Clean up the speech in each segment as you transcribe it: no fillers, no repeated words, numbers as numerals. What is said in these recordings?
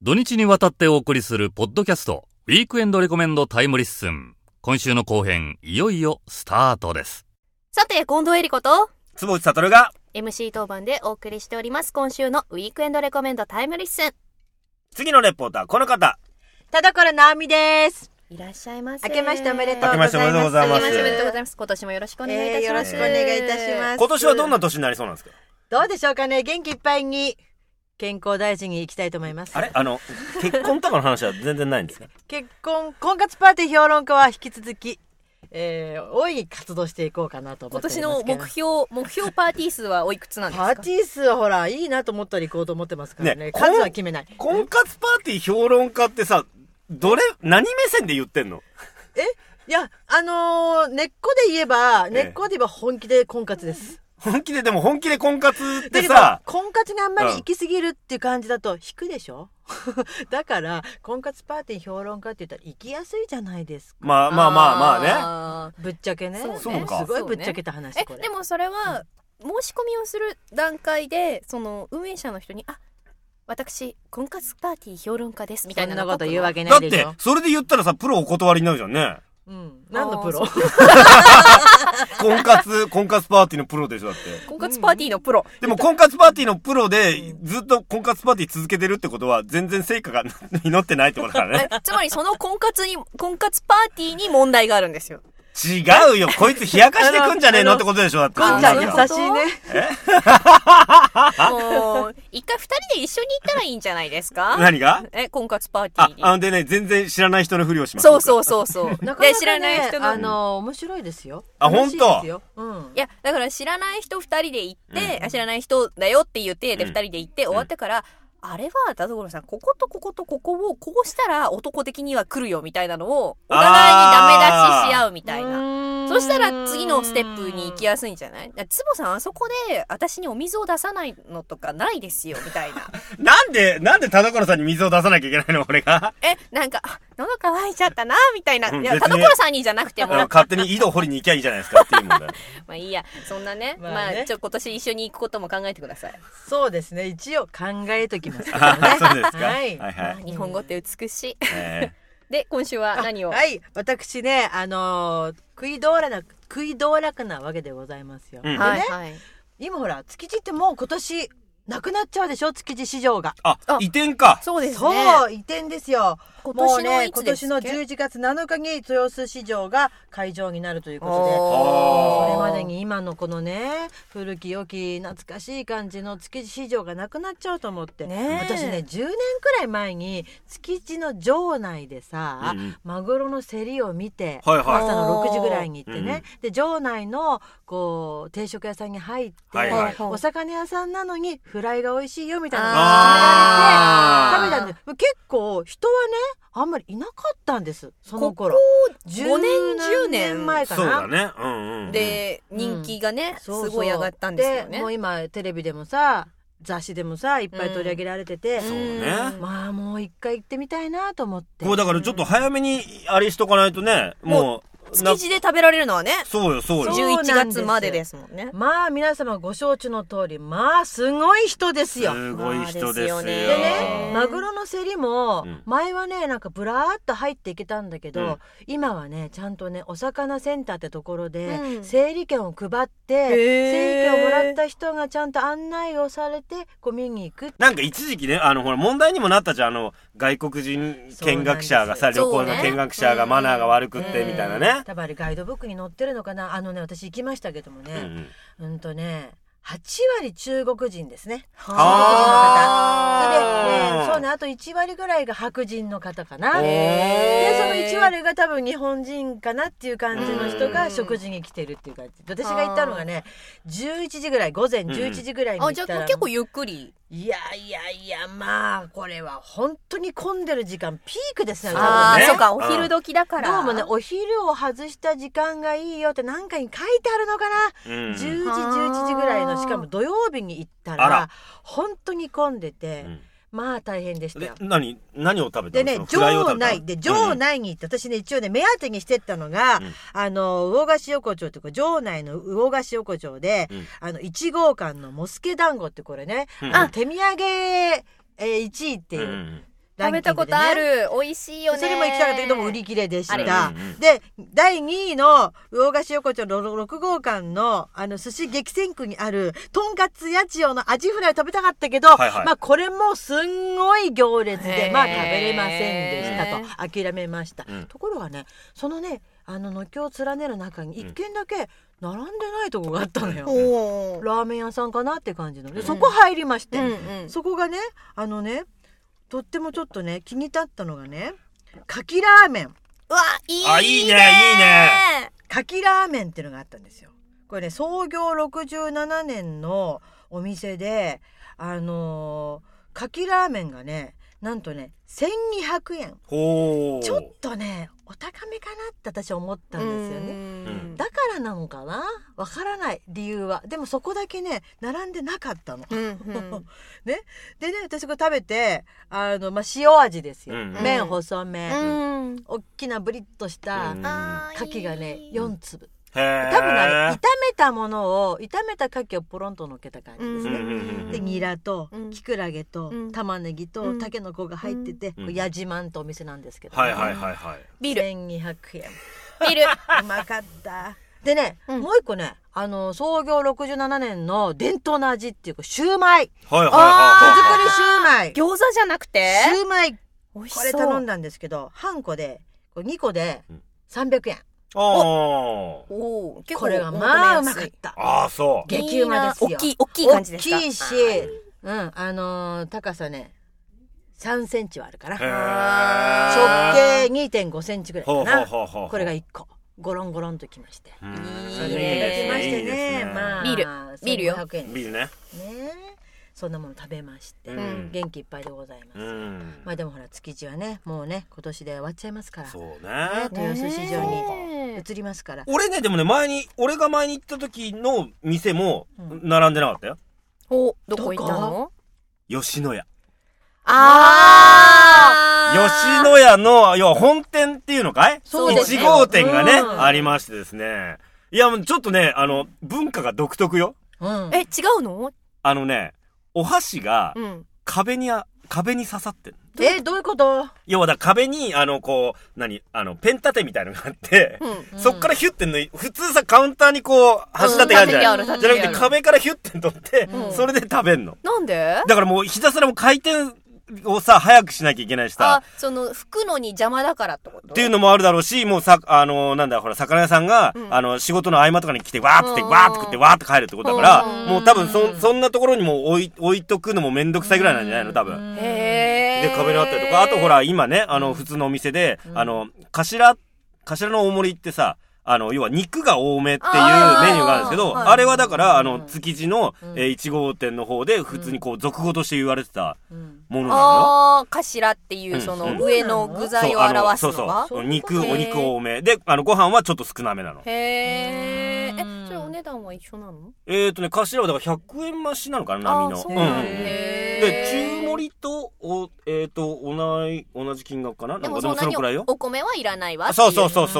土日にわたってお送りするポッドキャストウィークエンドレコメンドタイムリッスン。今週の後編いよいよスタートです。 さて近藤恵理子と坪内悟が MC 当番でお送りしております。今週のウィークエンドレコメンドタイムリッスン。 次のレポーターこの方、 田所直美です。 いらっしゃいませ。 明けましておめでとうございます。 明けましておめでとうございます。 明けましておめでとうございます。今年もよろしくお願いいたします。 よろしくお願いいたします。 今年はどんな年になりそうなんですか？ どうでしょうかね。元気いっぱいに健康大事に行きたいと思います。 あれ結婚とかの話は全然ないんですか？ 結婚婚活パーティー評論家は引き続き、大いに活動していこうかなと思っておりますけど。 今年の目標パーティー数はおいくつなんですか？ パーティー数はほらいいなと思ったら行こうと思ってますからね。数は決めない。 婚活パーティー評論家ってさ、何目線で言ってんの？ いや根っこで言えば本気で婚活です。 本気で婚活ってだけどさ、 婚活があんまり行き過ぎるっていう感じだと引くでしょだから婚活パーティー評論家って言ったら行きやすいじゃないですか。 まあね。 ぶっちゃけね。 そうか。 すごいぶっちゃけた話。これでもそれは申し込みをする段階でその運営者の人に私婚活パーティー評論家ですみたいなそんなこと言うわけなだっいでしょ。 てそれで言ったらさ、プロお断りになるじゃんね。 何のプロ？ 婚活パーティーのプロでしょだって。 婚活パーティーのプロ。 でも婚活パーティーのプロでずっと婚活パーティー続けてるってことは全然成果が実ってないってことだからね。 つまりその婚活パーティーに問題があるんですよ。 違うよ、こいつ冷やかしてくんじゃねえのってことでしょだって。 こんちゃん優しいね。 もう一回二人で一緒に行ったらいいんじゃないですか？ 何が？ 婚活パーティーに。 でね、全然知らない人のふりをします。 そう。 なかなかね、 知らない人の面白いですよ。 本当？ いやだから知らない人二人で行って、知らない人だよって言ってで二人で行って終わってから。あれは田所さんこことこことここをこうしたら男的には来るよみたいなのをお互いにダメ出しし合うみたいな。そしたら次のステップに行きやすいんじゃない？つぼさんあそこで私にお水を出さないのとかないですよみたいな。 なんで田所さんに水を出さなきゃいけないの俺が？ なんか喉乾いちゃったなみたいな。いや別に田所さんにじゃなくても勝手に井戸掘りに行きゃいいじゃないですかっていうもんだよ。 まあいいや、そんなね、 まあね今年一緒に行くことも考えてください。 そうですね、一応考えときますけどね。 そうですか。 はい日本語って美しい。で今週は何を？ はい、私ね食い道楽なわけでございますよ。でね、今ほら築地ってもう今年なくなっちゃうでしょ、築地市場が。 移転か。 そうですね。 そう、移転ですよ。 今年のい今つですっけ？ 年の11月7日に豊洲市場が開場になるということで、それまでに今のこのね古き良き懐かしい感じの築地市場がなくなっちゃうと思って、私ね10年くらい前に築地の場内でさ、マグロの競りを見て、朝の6時ぐらいに行ってね、で場内のこう定食屋さんに入って、お魚屋さんなのにフライが美味しいよみたいなのを勧められて食べたんで、結構人はねあんまりいなかったんです、その頃。 5年10年前かな。 そうだね。 で人気がね、すごい上がったんですよね。 でもう今テレビでもさ雑誌でもさいっぱい取り上げられてて、 そうね。 まあもう一回行ってみたいなと思って。 これだからちょっと早めにあれしとかないとね、もう築地で食べられるのはね、 そうよ 11月までですもんね。 まあ皆様ご承知の通り、まあすごい人ですよ。 すごい人ですよ。でね、マグロの競りも前はねなんかブラーっと入っていけたんだけど、今はねちゃんとねお魚センターってところで整理券を配って、整理券をもらった人がちゃんと案内をされてこう見に行く。 なんか一時期ねほら問題にもなったじゃん、外国人見学者がさ、旅行の見学者がマナーが悪くってみたいなね。 多分あれガイドブックに載ってるのかな。私行きましたけどもね、8割中国人ですね。中国人の方。それで、そうね、あと1割ぐらいが白人の方かな。で、その1割が多分日本人かなっていう感じの人が食事に来てるっていう感じ。私が行ったのがね、11時ぐらい、午前11時ぐらいに行ったら。 じゃあ結構ゆっくり。 いや、まあ、これは本当に混んでる時間、ピークですね。 そうか、お昼時だから。 どうもね、お昼を外した時間がいいよって何かに書いてあるのかな。10時、11時ぐらいの、しかも土曜日に行ったら、本当に混んでて、まあ大変でしたよ。 何を食べたの？ でね、場内に行って、私ね、一応ね、目当てにしてったのが、魚河岸横丁というか、場内の魚河岸横丁で、1号館のモスケ団子ってこれね、手土産1位っていう、 食べたことある。美味しいよね。 それも行きたかったけども売り切れでしあれた。で、第2位の魚菓子横丁の6号館の寿司激戦区にあるとんかつ八千代のアジフライを食べたかったけど、 はいはい、 まあこれもすんごい行列で、まあ食べれませんでしたと諦めました。ところがね、そのね、軒を連ねる中に一軒だけ並んでないとこがあったのよ。ラーメン屋さんかなって感じの。で、そこ入りまして、そこがね、とってもちょっとね気に立ったのがね、かきラーメン。 うわ、いいね。 いいね。 かきラーメンっていうのがあったんですよ。これね、創業67年のお店で、かきラーメンがね、なんとね1200円。ちょっとねお高めかなって私は思ったんですよね。だからなのかな、わからない理由は。でもそこだけね並んでなかったの。ね、でね、私これ食べて塩味ですよ。麺細め、大きなブリッとした牡蠣がね4粒。多分炒めたものを、炒めた牡蠣をポロンと乗っけた感じですね。で、ニラとキクラゲと玉ねぎとタケノコが入ってて、やじまんとお店なんですけど、 ビール 1200円。 ビールうまかった。でね、もう一個ね、創業67年の伝統の味っていうか、シューマイ。手作りシューマイ。 餃子じゃなくてシューマイ。 美味しそう。 これ頼んだんですけど、半個で、2個で300円。 お結構これがまあうまかった。 そう。 激うまですよ。 大きい感じですか。 大きいし、高さね、3センチはあるから。直径 2.5 センチぐらいかな。これが1個。ゴロンゴロンときまして。それをいただきましてね。まあ、 ビールよ。 1500円。 ビールね。 そんなもの食べまして、元気いっぱいでございます。まあでもほら、築地はね、もうね、今年で終わっちゃいますから。 そうね。 豊洲市場に移りますから。 俺ね、でもね、俺が前に行った時の店も並んでなかったよ。 どこ行ったの？ 吉野家。 吉野家の、要は本店っていうのかい？ そうですね。 1号店がね、ありましてですね。いや、ちょっとね、文化が独特よ。 違うの？ お箸が壁に刺さってる。 どういうこと？ 要は壁にペン立てみたいのがあって、そっからヒュッて普通さカウンターに箸立てがあるじゃない。じゃなくて壁からヒュッて取って、それで食べんの。 なんで？ だからもうひたすらもう回転をさ早くしなきゃいけないしさ。 拭くのに邪魔だからってこと？ っていうのもあるだろうし、もうほら魚屋さんが仕事の合間とかに来てわーって食ってわーって帰るってことだから、もう多分そんなところにも置いとくのもめんどくさいぐらいなんじゃないの多分。で壁にあったりとか、あとほら今ね普通のお店で頭の大盛りってさ。要は肉が多めっていうメニューがあるんですけど、あれはだから、築地の1号店の方で普通に俗語として言われてたものなのよ。 頭っていうその上の具材を表すのが？ お肉多め。で、ご飯はちょっと少なめなの。 それお値段は一緒なの？ 頭はだから100円増しなのかな、波の。で、中盛りと、同じ金額かな？ でもそのくらいよ。お米はいらないわ。 そう。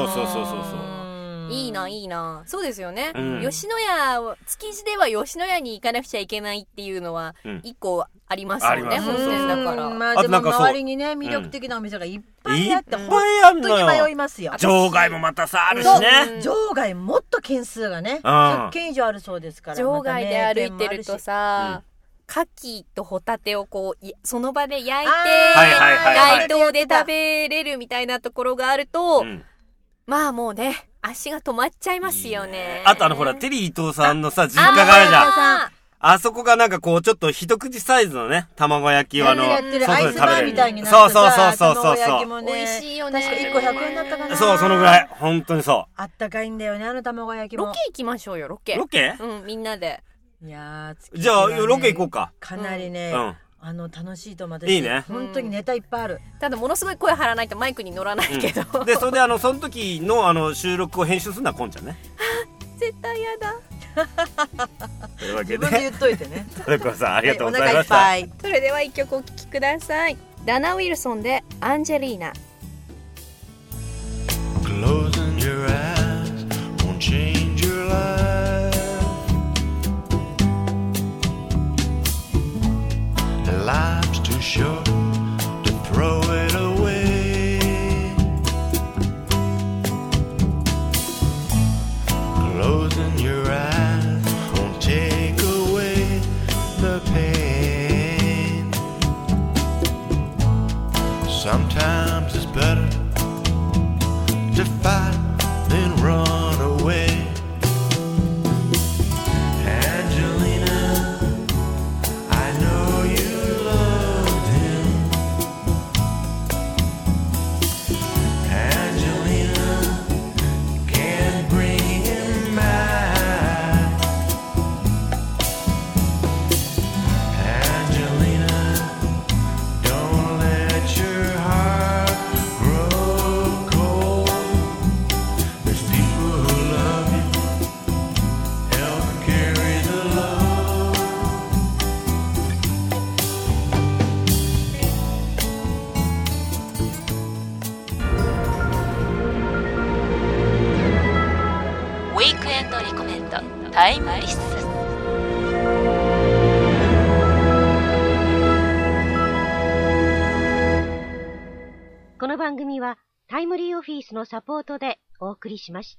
いいな。そうですよね。吉野家、築地では吉野家に行かなくちゃいけないっていうのは一個ありますよね。本店だから。 まあでも周りにね魅力的なお店がいっぱいあって、本当に迷いますよ。 場外もまたさあるしね。 場外もっと件数がね100件以上あるそうですから。 場外で歩いてるとさ。牡蠣とホタテをその場で焼いて街頭で食べれるみたいなところがあると、まあもうね足が止まっちゃいますよね。 あとほらテリー伊藤さんのさ実家があるじゃん。あそこがなんかちょっと一口サイズのね卵焼きを外で食べれる。そう。 美味しいよね。 確か1個100円だったかな。 そのぐらい本当にそう。 あったかいんだよね卵焼きも。 ロケ行きましょうよロケ。みんなで。 いやじゃあロケ行こうか。 かなりね、楽しいと思う。 いいね。 本当にネタいっぱいある。 ただものすごい声張らないとマイクに乗らないけど。 でそれでその時の収録を編集するのはこんちゃんね。 絶対やだ。 というわけで自分で言っといてね。 トコさんありがとうございました。 それでは一曲お聴きください。ダナ・ウィルソンでアンジェリーナ。 Closing your eyes won't change your life. Life's too short to throw throw it away. Closing your eyes won't take away the pain. Sometimes it's better to fight than run away. Angelina, I know you loved him. Angelina, can't bring him back. Angelina, don't let your heart grow cold. There's people who love you, help carry the load. ウィークエンドリコメンドタイムリッスン。 この番組はタイムリーオフィスのサポートでお送りしました。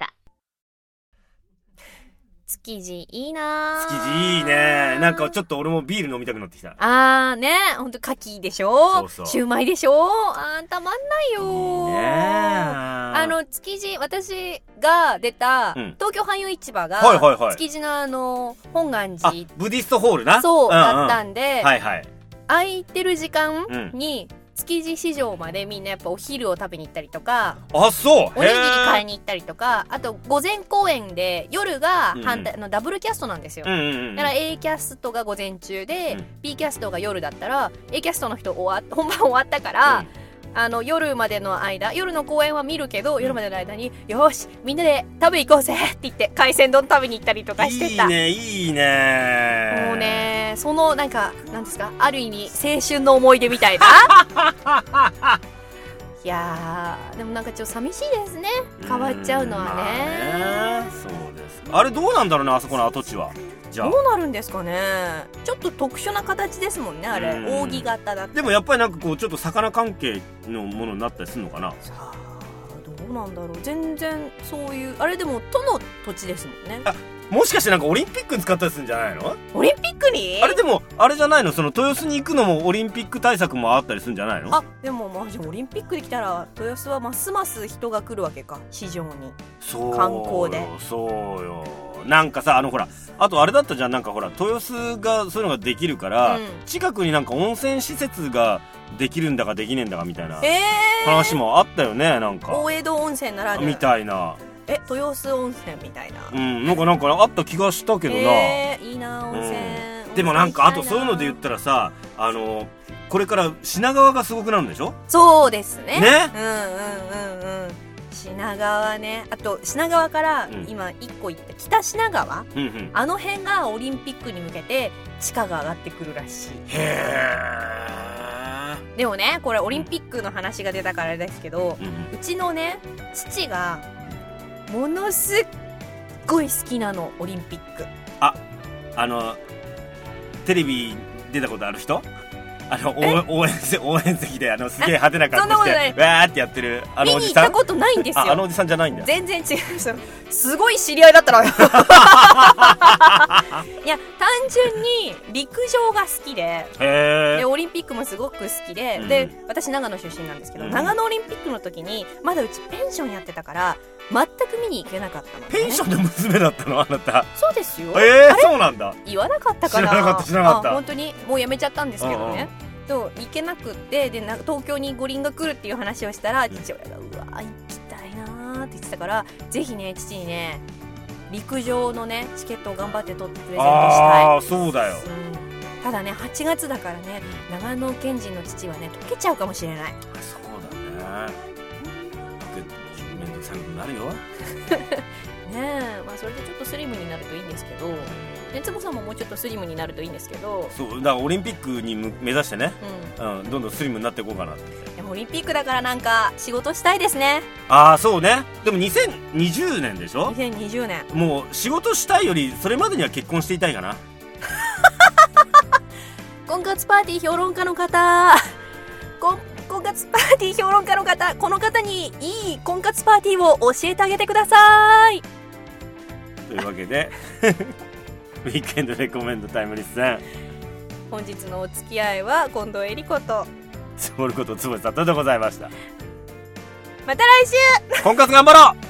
築地いいな築地いいね。なんかちょっと俺もビール飲みたくなってきた。 あーね、ほんと牡蠣でしょ、 そうそうシューマイでしょ、たまんないよ。 いいね。 築地、私が出た、 うん東京俳優市場が、 はいはいはい築地の本願あ寺、 ブディストホールな。 そう、 んんだったんで、 はいはい。 空いてる時間に、築地市場までみんなやっぱお昼を食べに行ったりとか、 あ、そう。 おにぎり買いに。 に行ったりとか、あと午前公演で夜が反対、ダブルキャストなんですよ。 うんうんうん。 だから A キャストが午前中で、 うん B キャストが夜だったら A キャストの人本番終わったから、夜までの間、夜の公演は見るけど夜までの間によしみんなで食べ行こうぜって言って海鮮丼食べに行ったりとかしてた。 いいねいいね。 もうね、そのなんですか、ある意味青春の思い出みたいな。いやーでもなんかちょっと寂しいですね、変わっちゃうのはね。 まあね、そうですか。あれどうなんだろうね、あそこの跡地は。じゃあどうなるんですかね。ちょっと特殊な形ですもんね、あれ。扇形だって。 でもやっぱりなんかこうちょっと魚関係のものになったりするのかな。 さあどうなんだろう。全然そういうあれでも都の土地ですもんね。 あ、もしかしてなんかオリンピックに使ったりするんじゃないの？ オリンピックに？ あれでもあれじゃないの、その豊洲に行くのもオリンピック対策もあったりするんじゃないの？ あ、でもまあじゃあオリンピックできたら豊洲はますます人が来るわけか、市場に。 そう観光で。 そうよ。なんかさ、ほら、あとあれだったじゃん、なんかほら豊洲がそういうのができるから、近くになんか温泉施設ができるんだかできねえんだかみたいな話もあったよね、なんか大江戸温泉ならぬみたいな。 豊洲温泉みたいな。 なんかあった気がしたけどな。 いいな温泉、 でもなんかあとそういうので言ったらさ、これから品川がすごくなるんでしょ？ そうですね。 ね。 品川ね。あと品川から今一個行った北品川、あの辺がオリンピックに向けて地価が上がってくるらしい。でもね、これオリンピックの話が出たからですけど、うちのね父がものすっごい好きなの、オリンピック。 テレビ出たことある人？応援席ですげえ派手な格好してわーってやってるおじさん。見に行ったことないんですよ。 おじさんじゃないんだ。 全然違う。すごい知り合いだったらいや、単純に陸上が好きで、オリンピックもすごく好きで、で私長野出身なんですけど、長野オリンピックの時にまだうちペンションやってたから全く見に行けなかったの、ね。 ペンションで娘だったの、あなた？ そうですよ。 そうなんだ。 言わなかったかな。 知らなかった。 本当にもうやめちゃったんですけどね。行けなくって、で東京に五輪が来るっていう話をしたら、父親がうわ行きたいなーって言ってたから、ぜひね父にね陸上のねチケットを頑張って取ってプレゼントしたい。 ああそうだよ、 ただね8月だからね、長野県人の父はね溶けちゃうかもしれない。 そうだね。面倒くさくなるよ。 ねえ、まあそれでちょっとスリムになるといいんですけど、つぼさんももうちょっとスリムになるといいんですけど。 そうだからオリンピックに目指してね、どんどんスリムになっていこうかなって。 でもオリンピックだからなんか仕事したいですね。 ああそうね。でも2020年でしょ ？2020年。 もう仕事したいよりそれまでには結婚していたいかな。 婚活パーティー評論家の方、 婚活パーティー評論家の方、この方にいい婚活パーティーを教えてあげてください。 というわけでウィークエンドレコメンドタイムリッスン、 本日のお付き合いは近藤恵理子とつぼることつぼりさとでございました。 また来週。 婚活頑張ろう。